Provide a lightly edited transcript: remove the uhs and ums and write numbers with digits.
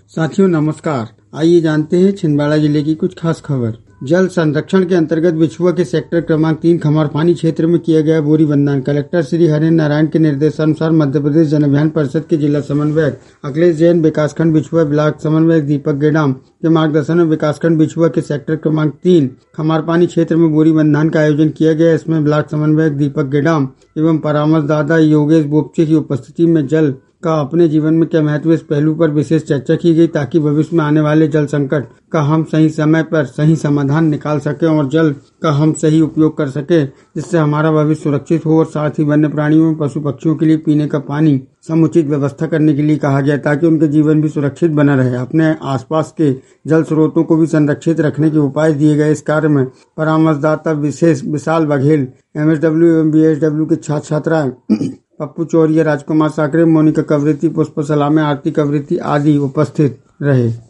साथियों नमस्कार। आइए जानते हैं छिंदवाड़ा जिले की कुछ खास खबर। जल संरक्षण के अंतर्गत बिछुआ के सेक्टर क्रमांक 3 खमारपानी क्षेत्र में किया गया बोरी बंधन। कलेक्टर श्री हरेंद्र नारायण के निर्देशानुसार मध्य प्रदेश जन अभियान परिषद के जिला समन्वयक अखिलेश जैन, विकासखंड बिछुआ ब्लॉक समन्वयक दीपक गेडाम के मार्गदर्शन में विकासखंड बिछुआ के सेक्टर क्रमांक 3 खमारपानी क्षेत्र में बोरी बंधन का आयोजन किया गया। इसमें ब्लॉक समन्वयक दीपक गेडाम एवं परामर्शदाता योगेश बोपचे की उपस्थिति में जल का अपने जीवन में क्या महत्व, इस पहलू पर विशेष चर्चा की गई ताकि भविष्य में आने वाले जल संकट का हम सही समय पर सही समाधान निकाल सके और जल का हम सही उपयोग कर सके, जिससे हमारा भविष्य सुरक्षित हो। और साथ ही वन्य प्राणियों व पशु पक्षियों के लिए पीने का पानी समुचित व्यवस्था करने के लिए कहा गया ताकि उनके जीवन भी सुरक्षित बना रहे। अपने आसपास के जल स्रोतों को भी संरक्षित रखने के उपाय दिए गए। इस कार्य में परामर्शदाता विशाल बघेल, MSW एवं BSW के छात्र छात्राएं पप्पू चौरिया, राजकुमार साकरे, मोनिका कवरेती, पुष्प सलामे, आरती कवरेती आदि उपस्थित रहे।